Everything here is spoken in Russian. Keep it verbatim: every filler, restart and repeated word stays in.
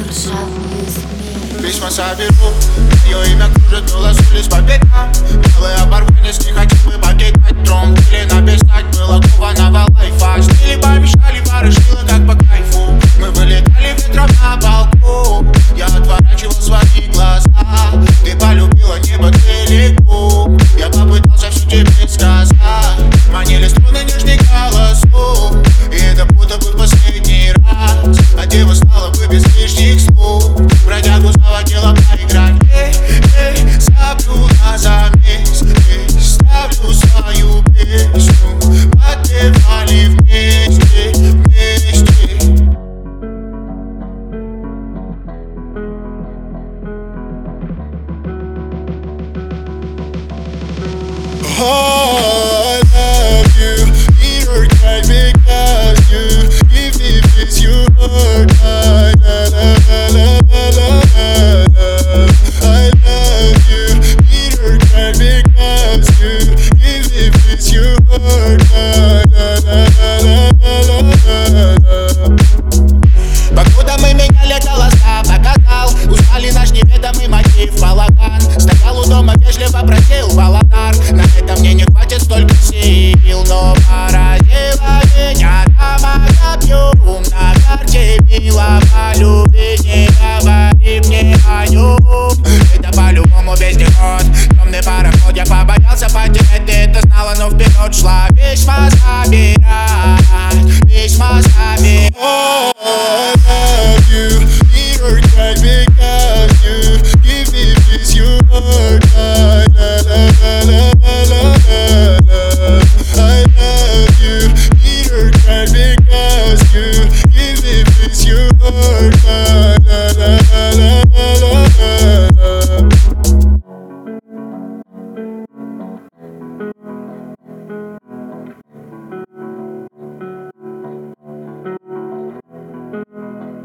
Письма соберу, ее имя кружит голос улиц по пятам. Белые оборванец, не хочу бы покидать трон. Или написать было кованого лайфа. Стили помешали, барышила как по кайфу. Мы вылетали ветром на балку. Я отворачивал свои глаза. Ты полюбила небо целиком. Я попытался все тебе сказать. Манили струны нежный голосу. И это будто бы последний раз. А дева стала бы без лишних слов. Бродягу заводила поиграть. Эй, эй, заплю на замес. Эй, ставлю свою песню. Подпевали вместе, вместе. Oh, I love you. It hurt right because you. If it is you hurt, I la la la la la la la. I love you. It hurt right because you. If it is you hurt, I la la la la la la. Покуда мы меняли голоса, показал. Узнали наш неведомый мотив, балаган. Стоял у дома, вежливо просил баланар. На это мне не хватит столько сил, но поразила меня дама объем. На карте мила полюбить, не говори мне о нем. Это по-любому вездеход, темный пароход. Я побоялся потерять, ты это знала, но вперед шла. Письма собирать, письма собирать.